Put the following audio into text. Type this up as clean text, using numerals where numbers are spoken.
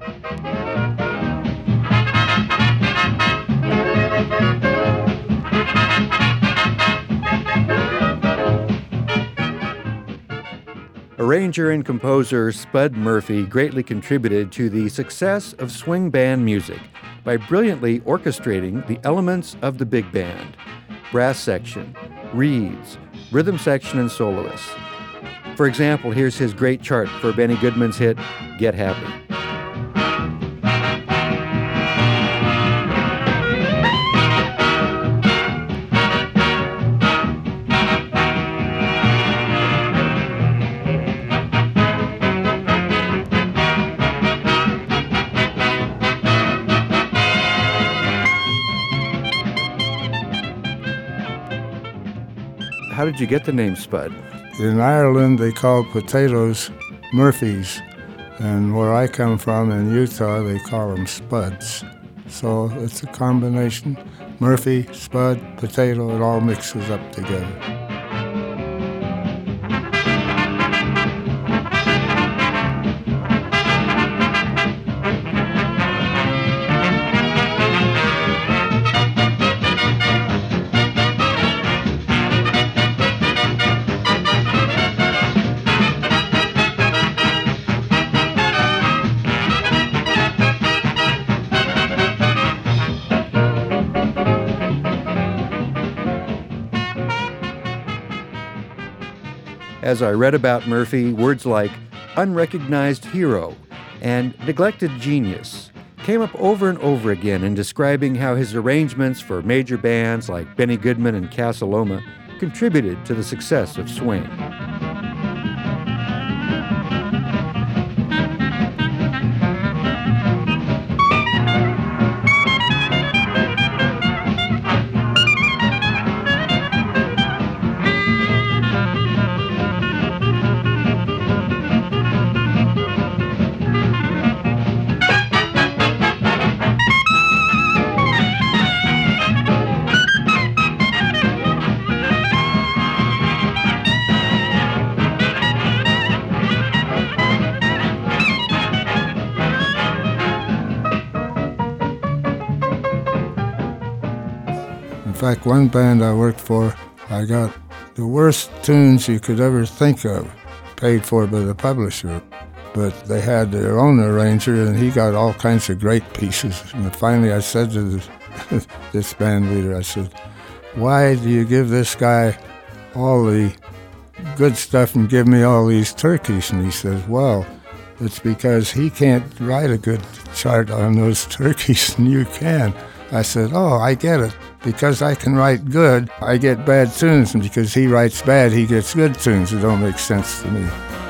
Arranger and composer Spud Murphy greatly contributed to the success of swing band music by brilliantly orchestrating the elements of the big band, brass section, reeds, rhythm section, and soloists. For example, here's his great chart for Benny Goodman's hit, Get Happy. How did you get the name Spud? In Ireland, they call potatoes Murphys, and where I come from in Utah, they call them Spuds. So it's a combination, Murphy, Spud, potato, it all mixes up together. As I read about Murphy, words like unrecognized hero and neglected genius came up over and over again in describing how his arrangements for major bands like Benny Goodman and Casa Loma contributed to the success of swing. In fact, one band I worked for, I got the worst tunes you could ever think of, paid for by the publisher. But they had their own arranger, and he got all kinds of great pieces. And finally I said to this band leader, I said, why do you give this guy all the good stuff and give me all these turkeys? And he says, well, it's because he can't write a good chart on those turkeys, and you can. I said, oh, I get it. Because I can write good, I get bad tunes, and because he writes bad, he gets good tunes. It don't make sense to me.